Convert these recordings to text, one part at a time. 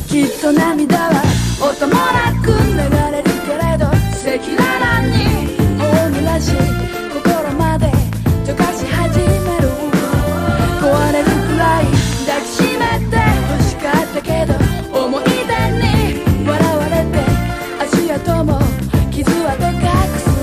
きっと涙は音もなく流れるけれど赤裸々に大濡らし心まで溶かし始める壊れるくらい抱きしめて欲しかったけど思い出に笑われて足跡も傷跡隠す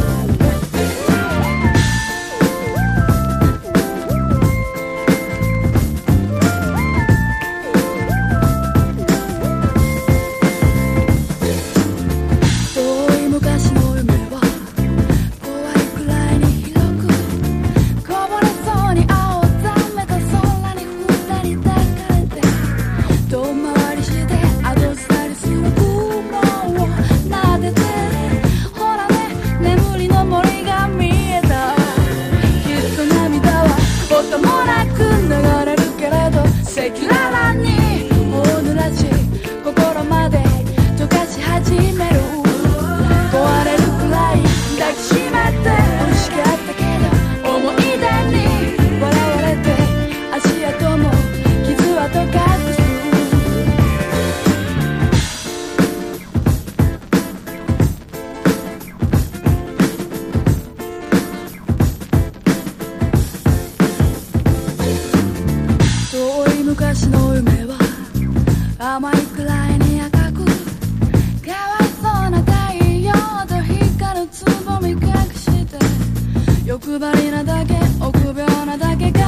昔の夢は甘いくらいに赤くかわいそうな太陽と光るつぼみ隠して欲張りなだけ臆病なだけ